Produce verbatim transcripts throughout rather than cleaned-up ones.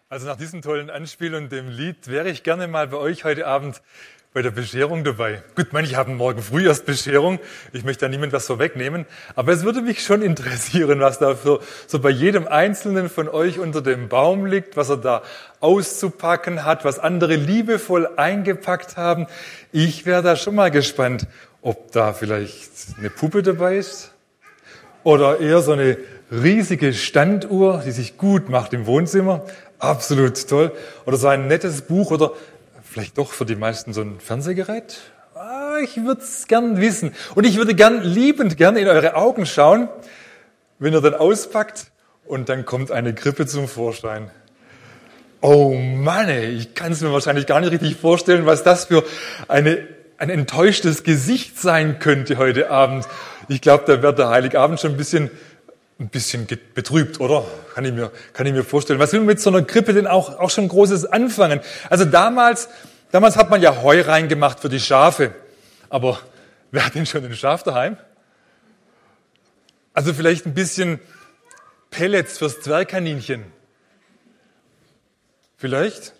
Also nach diesem tollen Anspiel und dem Lied wäre ich gerne mal bei euch heute Abend bei der Bescherung dabei. Gut, manche haben morgen früh erst Bescherung. Ich möchte da niemand was vorwegnehmen. Aber es würde mich schon interessieren, was da für, so bei jedem Einzelnen von euch unter dem Baum liegt, was er da auszupacken hat, was andere liebevoll eingepackt haben. Ich wäre da schon mal gespannt, ob da vielleicht eine Puppe dabei ist oder eher so eine riesige Standuhr, die sich gut macht im Wohnzimmer. Absolut toll. Oder so ein nettes Buch oder vielleicht doch für die meisten so ein Fernsehgerät. Ah, ich würde es gern wissen. Und ich würde gern, liebend gern in eure Augen schauen, wenn ihr dann auspackt und dann kommt eine Krippe zum Vorschein. Oh Mann, ey, ich kann es mir wahrscheinlich gar nicht richtig vorstellen, was das für eine, ein enttäuschtes Gesicht sein könnte heute Abend. Ich glaube, da wird der Heiligabend schon ein bisschen ein bisschen betrübt, oder? Kann ich mir, kann ich mir vorstellen. Was will man mit so einer Krippe denn auch, auch schon Großes anfangen? Also damals, damals hat man ja Heu reingemacht für die Schafe. Aber wer hat denn schon ein Schaf daheim? Also vielleicht ein bisschen Pellets fürs Zwergkaninchen. Vielleicht?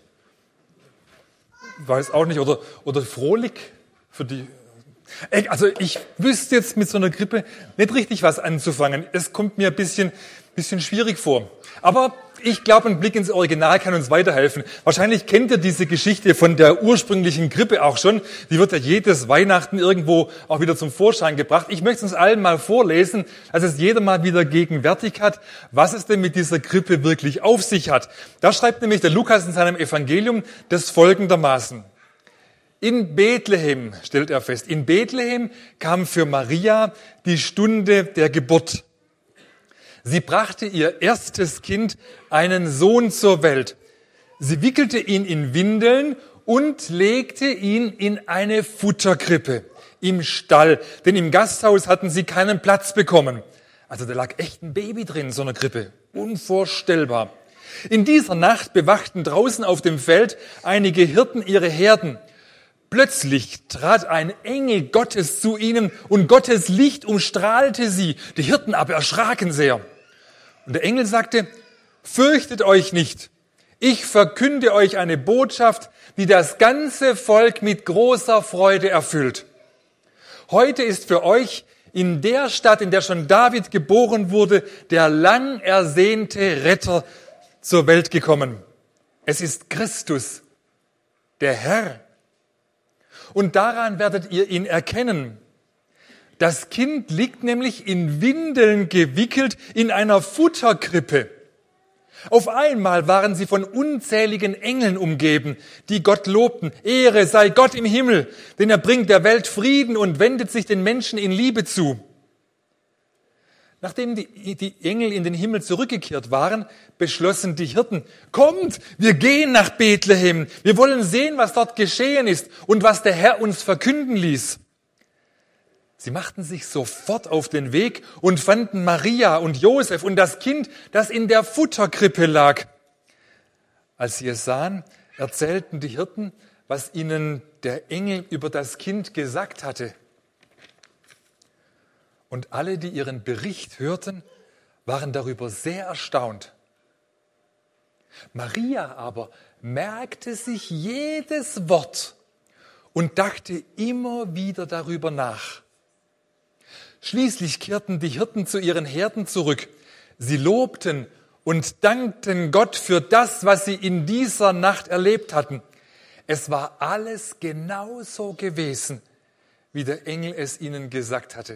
Weiß auch nicht. Oder, oder Frohlich für die. Also ich wüsste jetzt mit so einer Krippe nicht richtig was anzufangen. Es kommt mir ein bisschen, bisschen schwierig vor. Aber ich glaube, ein Blick ins Original kann uns weiterhelfen. Wahrscheinlich kennt ihr diese Geschichte von der ursprünglichen Krippe auch schon. Die wird ja jedes Weihnachten irgendwo auch wieder zum Vorschein gebracht. Ich möchte es uns allen mal vorlesen, dass es jeder mal wieder gegenwärtig hat, was es denn mit dieser Krippe wirklich auf sich hat. Da schreibt nämlich der Lukas in seinem Evangelium das folgendermaßen. In Bethlehem, stellt er fest, in Bethlehem kam für Maria die Stunde der Geburt. Sie brachte ihr erstes Kind, einen Sohn, zur Welt. Sie wickelte ihn in Windeln und legte ihn in eine Futterkrippe im Stall, denn im Gasthaus hatten sie keinen Platz bekommen. Also da lag echt ein Baby drin in so einer Krippe. Unvorstellbar. In dieser Nacht bewachten draußen auf dem Feld einige Hirten ihre Herden. Plötzlich trat ein Engel Gottes zu ihnen und Gottes Licht umstrahlte sie. Die Hirten aber erschraken sehr. Und der Engel sagte, fürchtet euch nicht. Ich verkünde euch eine Botschaft, die das ganze Volk mit großer Freude erfüllt. Heute ist für euch in der Stadt, in der schon David geboren wurde, der lang ersehnte Retter zur Welt gekommen. Es ist Christus, der Herr. Und daran werdet ihr ihn erkennen. Das Kind liegt nämlich in Windeln gewickelt in einer Futterkrippe. Auf einmal waren sie von unzähligen Engeln umgeben, die Gott lobten. Ehre sei Gott im Himmel, denn er bringt der Welt Frieden und wendet sich den Menschen in Liebe zu. Nachdem die, die Engel in den Himmel zurückgekehrt waren, beschlossen die Hirten, kommt, wir gehen nach Bethlehem. Wir wollen sehen, was dort geschehen ist und was der Herr uns verkünden ließ. Sie machten sich sofort auf den Weg und fanden Maria und Josef und das Kind, das in der Futterkrippe lag. Als sie es sahen, erzählten die Hirten, was ihnen der Engel über das Kind gesagt hatte. Und alle, die ihren Bericht hörten, waren darüber sehr erstaunt. Maria aber merkte sich jedes Wort und dachte immer wieder darüber nach. Schließlich kehrten die Hirten zu ihren Herden zurück. Sie lobten und dankten Gott für das, was sie in dieser Nacht erlebt hatten. Es war alles genauso gewesen, wie der Engel es ihnen gesagt hatte.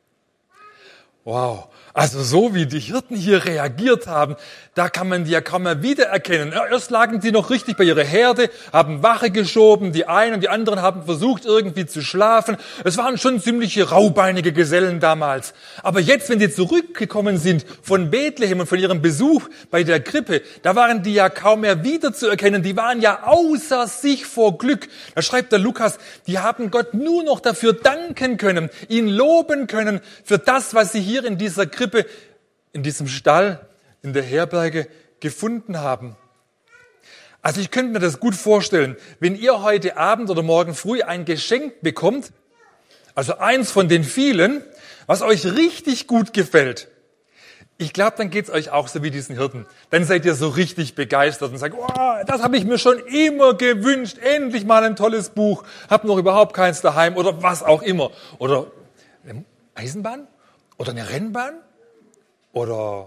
Wow, also so wie die Hirten hier reagiert haben, da kann man die ja kaum mehr wiedererkennen. Erst lagen die noch richtig bei ihrer Herde, haben Wache geschoben, die einen und die anderen haben versucht irgendwie zu schlafen. Es waren schon ziemliche raubeinige Gesellen damals. Aber jetzt, wenn die zurückgekommen sind von Bethlehem und von ihrem Besuch bei der Krippe, da waren die ja kaum mehr wiederzuerkennen. Die waren ja außer sich vor Glück. Da schreibt der Lukas, die haben Gott nur noch dafür danken können, ihn loben können für das, was sie hier hier in dieser Krippe, in diesem Stall, in der Herberge gefunden haben. Also ich könnte mir das gut vorstellen, wenn ihr heute Abend oder morgen früh ein Geschenk bekommt, also eins von den vielen, was euch richtig gut gefällt. Ich glaube, dann geht's euch auch so wie diesen Hirten. Dann seid ihr so richtig begeistert und sagt, oh, das habe ich mir schon immer gewünscht, endlich mal ein tolles Buch, hab noch überhaupt keins daheim oder was auch immer. Oder eine Eisenbahn oder eine Rennbahn oder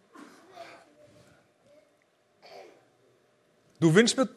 du wünschst mir...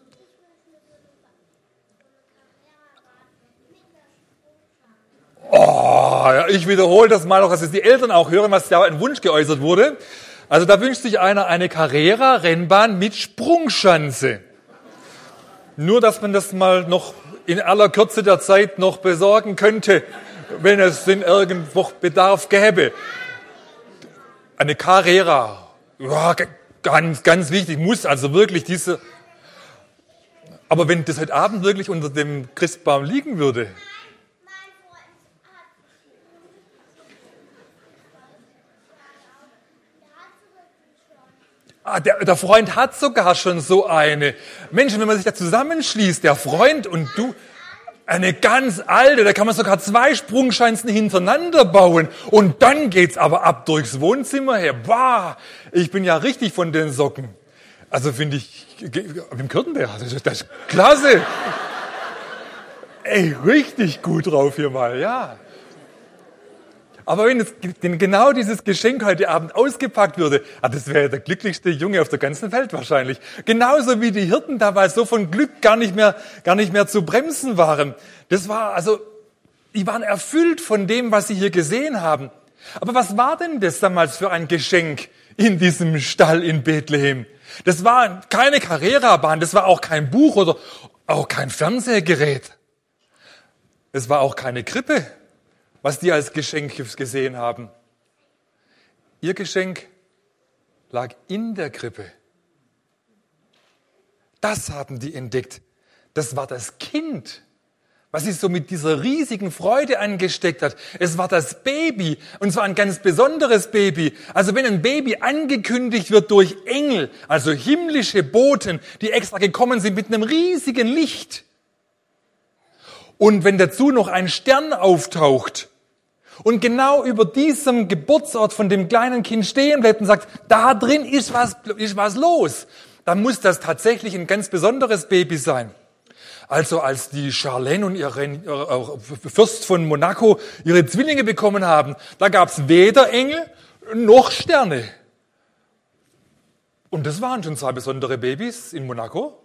Oh, ja, ich wiederhole das mal noch, dass es die Eltern auch hören, was da ein Wunsch geäußert wurde. Also da wünscht sich einer eine Carrera-Rennbahn mit Sprungschanze. Nur, dass man das mal noch in aller Kürze der Zeit noch besorgen könnte, wenn es denn irgendwo Bedarf gäbe. Eine Carrera, ja, ganz, ganz wichtig, muss also wirklich diese... Aber wenn das heute Abend wirklich unter dem Christbaum liegen würde... Ah, der, der Freund hat sogar schon so eine. Mensch, wenn man sich da zusammenschließt, der Freund und du, eine ganz alte, da kann man sogar zwei Sprungschanzen hintereinander bauen. Und dann geht's aber ab durchs Wohnzimmer her. Bah, ich bin ja richtig von den Socken. Also finde ich, im Kürtenberg, das ist, das ist klasse. Ey, richtig gut drauf hier mal, ja. Aber wenn jetzt genau dieses Geschenk heute Abend ausgepackt würde, ah, das wäre der glücklichste Junge auf der ganzen Welt wahrscheinlich. Genauso wie die Hirten dabei so von Glück gar nicht mehr, gar nicht mehr zu bremsen waren. Das war also, die waren erfüllt von dem, was sie hier gesehen haben. Aber was war denn das damals für ein Geschenk in diesem Stall in Bethlehem? Das war keine Carrera-Bahn, das war auch kein Buch oder auch kein Fernsehgerät. Es war auch keine Krippe, was die als Geschenk gesehen haben. Ihr Geschenk lag in der Krippe. Das haben die entdeckt. Das war das Kind, was sie so mit dieser riesigen Freude angesteckt hat. Es war das Baby, und zwar ein ganz besonderes Baby. Also wenn ein Baby angekündigt wird durch Engel, also himmlische Boten, die extra gekommen sind mit einem riesigen Licht. Und wenn dazu noch ein Stern auftaucht, und genau über diesem Geburtsort von dem kleinen Kind stehen bleibt und sagt, da drin ist was, ist was los, dann muss das tatsächlich ein ganz besonderes Baby sein. Also als die Charlene und ihre, ihre Fürst von Monaco ihre Zwillinge bekommen haben, da gab es weder Engel noch Sterne. Und das waren schon zwei besondere Babys in Monaco.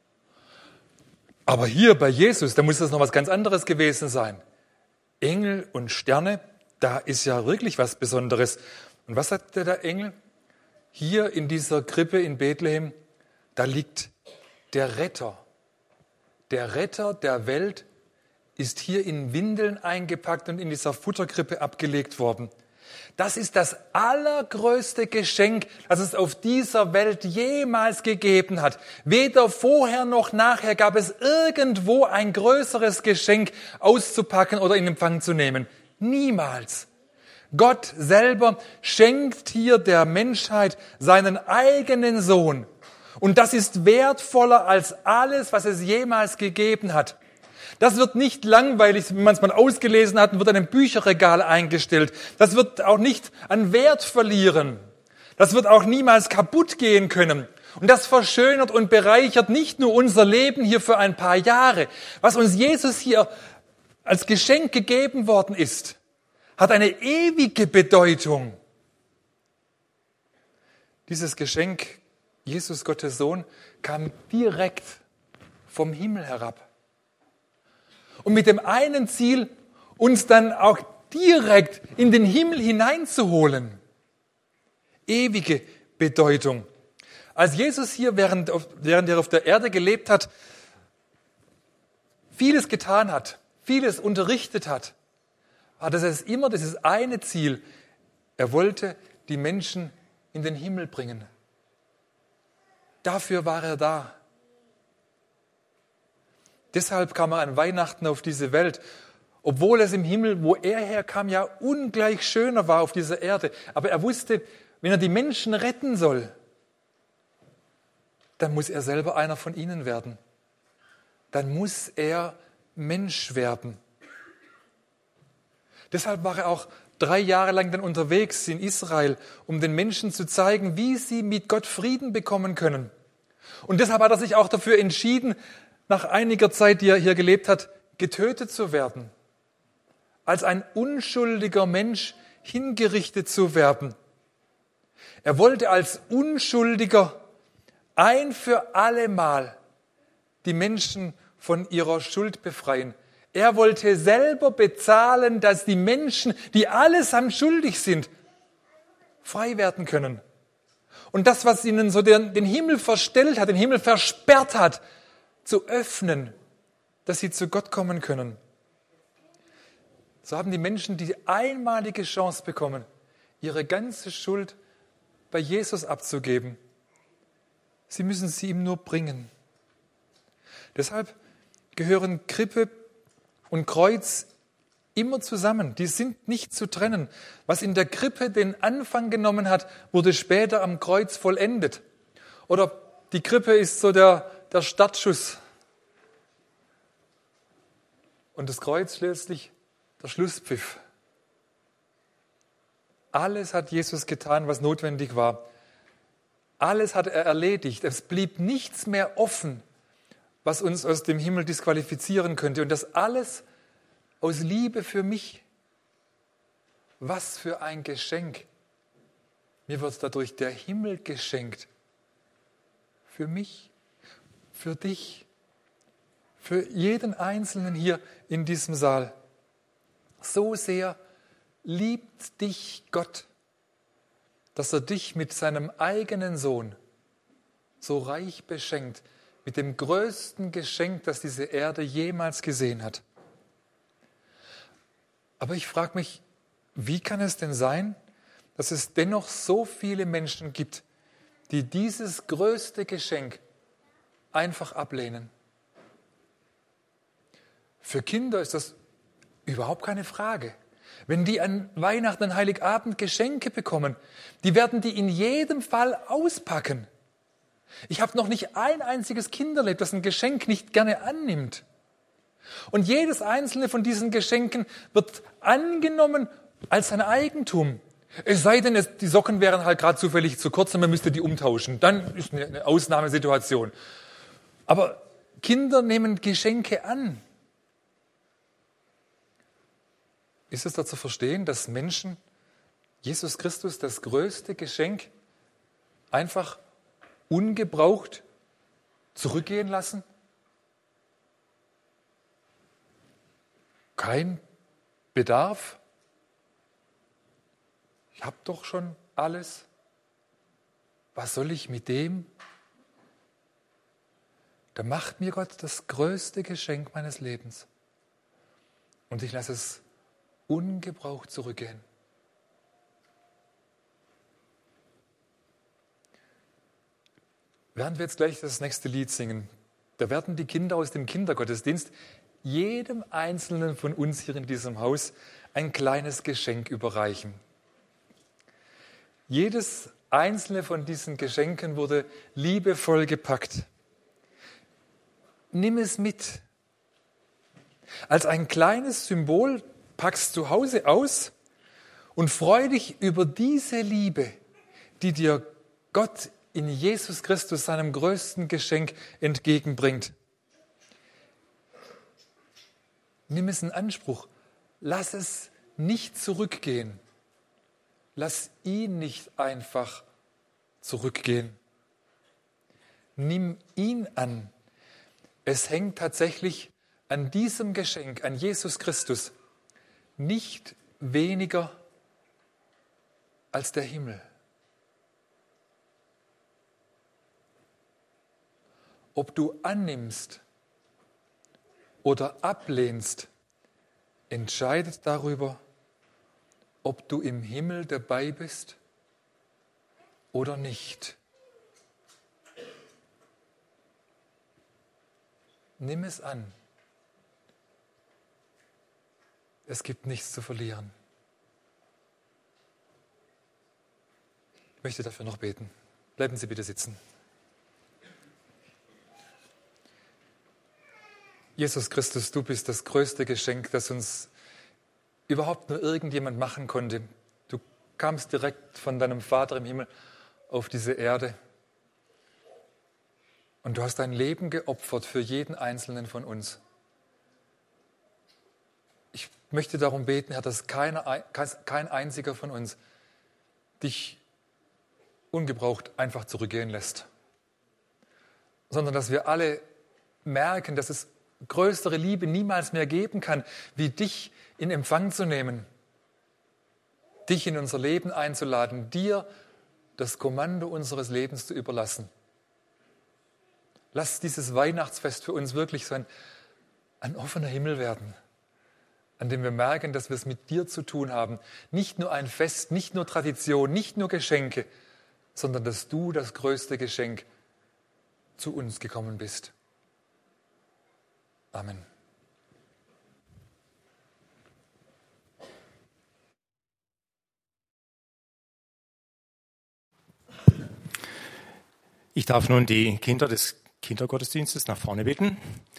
Aber hier bei Jesus, da muss das noch was ganz anderes gewesen sein. Engel und Sterne, da ist ja wirklich was Besonderes. Und was sagt der Engel? Hier in dieser Krippe in Bethlehem, da liegt der Retter. Der Retter der Welt ist hier in Windeln eingepackt und in dieser Futterkrippe abgelegt worden. Das ist das allergrößte Geschenk, das es auf dieser Welt jemals gegeben hat. Weder vorher noch nachher gab es irgendwo ein größeres Geschenk auszupacken oder in Empfang zu nehmen. Niemals. Gott selber schenkt hier der Menschheit seinen eigenen Sohn. Und das ist wertvoller als alles, was es jemals gegeben hat. Das wird nicht langweilig, wenn man es mal ausgelesen hat und wird in einem Bücherregal eingestellt. Das wird auch nicht an Wert verlieren. Das wird auch niemals kaputt gehen können. Und das verschönert und bereichert nicht nur unser Leben hier für ein paar Jahre. Was uns Jesus hier als Geschenk gegeben worden ist, hat eine ewige Bedeutung. Dieses Geschenk, Jesus, Gottes Sohn, kam direkt vom Himmel herab. Und mit dem einen Ziel, uns dann auch direkt in den Himmel hineinzuholen. Ewige Bedeutung. Als Jesus hier, während, während er auf der Erde gelebt hat, vieles getan hat, vieles unterrichtet hat, hatte es immer dieses eine Ziel. Er wollte die Menschen in den Himmel bringen. Dafür war er da. Deshalb kam er an Weihnachten auf diese Welt, obwohl es im Himmel, wo er herkam, ja ungleich schöner war auf dieser Erde. Aber er wusste, wenn er die Menschen retten soll, dann muss er selber einer von ihnen werden. Dann muss er Mensch werden. Deshalb war er auch drei Jahre lang dann unterwegs in Israel, um den Menschen zu zeigen, wie sie mit Gott Frieden bekommen können. Und deshalb hat er sich auch dafür entschieden, nach einiger Zeit, die er hier gelebt hat, getötet zu werden. Als ein unschuldiger Mensch hingerichtet zu werden. Er wollte als Unschuldiger ein für alle Mal die Menschen von ihrer Schuld befreien. Er wollte selber bezahlen, dass die Menschen, die allesamt schuldig sind, frei werden können. Und das, was ihnen so den, den Himmel verstellt hat, den Himmel versperrt hat, zu öffnen, dass sie zu Gott kommen können. So haben die Menschen die einmalige Chance bekommen, ihre ganze Schuld bei Jesus abzugeben. Sie müssen sie ihm nur bringen. Deshalb gehören Krippe und Kreuz immer zusammen. Die sind nicht zu trennen. Was in der Krippe den Anfang genommen hat, wurde später am Kreuz vollendet. Oder die Krippe ist so der, der Startschuss. Und das Kreuz letztlich der Schlusspfiff. Alles hat Jesus getan, was notwendig war. Alles hat er erledigt. Es blieb nichts mehr offen, was uns aus dem Himmel disqualifizieren könnte. Und das alles aus Liebe für mich. Was für ein Geschenk. Mir wird dadurch der Himmel geschenkt. Für mich, für dich, für jeden Einzelnen hier in diesem Saal. So sehr liebt dich Gott, dass er dich mit seinem eigenen Sohn so reich beschenkt, mit dem größten Geschenk, das diese Erde jemals gesehen hat. Aber ich frage mich, wie kann es denn sein, dass es dennoch so viele Menschen gibt, die dieses größte Geschenk einfach ablehnen? Für Kinder ist das überhaupt keine Frage. Wenn die an Weihnachten, an Heiligabend Geschenke bekommen, die werden die in jedem Fall auspacken. Ich habe noch nicht ein einziges Kind erlebt, das ein Geschenk nicht gerne annimmt. Und jedes einzelne von diesen Geschenken wird angenommen als sein Eigentum. Es sei denn, es, die Socken wären halt gerade zufällig zu kurz und man müsste die umtauschen. Dann ist eine, eine Ausnahmesituation. Aber Kinder nehmen Geschenke an. Ist es da zu verstehen, dass Menschen Jesus Christus das größte Geschenk einfach ungebraucht zurückgehen lassen? Kein Bedarf? Ich habe doch schon alles. Was soll ich mit dem? Da macht mir Gott das größte Geschenk meines Lebens. Und ich lasse es ungebraucht zurückgehen. Während wir jetzt gleich das nächste Lied singen, da werden die Kinder aus dem Kindergottesdienst jedem Einzelnen von uns hier in diesem Haus ein kleines Geschenk überreichen. Jedes einzelne von diesen Geschenken wurde liebevoll gepackt. Nimm es mit. Als ein kleines Symbol pack's zu Hause aus und freu dich über diese Liebe, die dir Gott in Jesus Christus, seinem größten Geschenk, entgegenbringt. Nimm es in Anspruch. Lass es nicht zurückgehen. Lass ihn nicht einfach zurückgehen. Nimm ihn an. Es hängt tatsächlich an diesem Geschenk, an Jesus Christus, nicht weniger als der Himmel. Ob du annimmst oder ablehnst, entscheidet darüber, ob du im Himmel dabei bist oder nicht. Nimm es an. Es gibt nichts zu verlieren. Ich möchte dafür noch beten. Bleiben Sie bitte sitzen. Jesus Christus, du bist das größte Geschenk, das uns überhaupt nur irgendjemand machen konnte. Du kamst direkt von deinem Vater im Himmel auf diese Erde und du hast dein Leben geopfert für jeden Einzelnen von uns. Ich möchte darum beten, Herr, dass keiner, kein einziger von uns dich ungebraucht einfach zurückgehen lässt, sondern dass wir alle merken, dass es größere Liebe niemals mehr geben kann, wie dich in Empfang zu nehmen, dich in unser Leben einzuladen, dir das Kommando unseres Lebens zu überlassen. Lass dieses Weihnachtsfest für uns wirklich so ein, ein offener Himmel werden, an dem wir merken, dass wir es mit dir zu tun haben. Nicht nur ein Fest, nicht nur Tradition, nicht nur Geschenke, sondern dass du das größte Geschenk zu uns gekommen bist. Amen. Ich darf nun die Kinder des Kindergottesdienstes nach vorne bitten.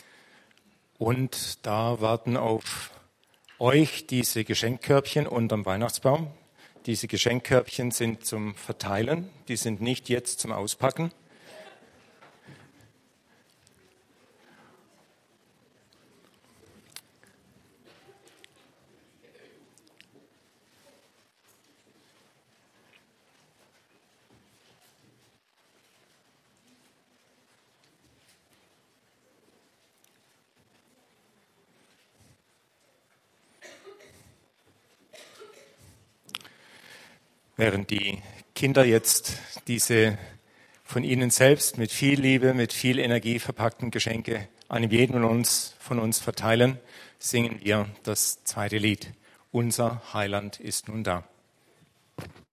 Und da warten auf euch diese Geschenkkörbchen unterm Weihnachtsbaum. Diese Geschenkkörbchen sind zum Verteilen, die sind nicht jetzt zum Auspacken. Während die Kinder jetzt diese von ihnen selbst mit viel Liebe, mit viel Energie verpackten Geschenke an jeden von uns, von uns verteilen, singen wir das zweite Lied. Unser Heiland ist nun da.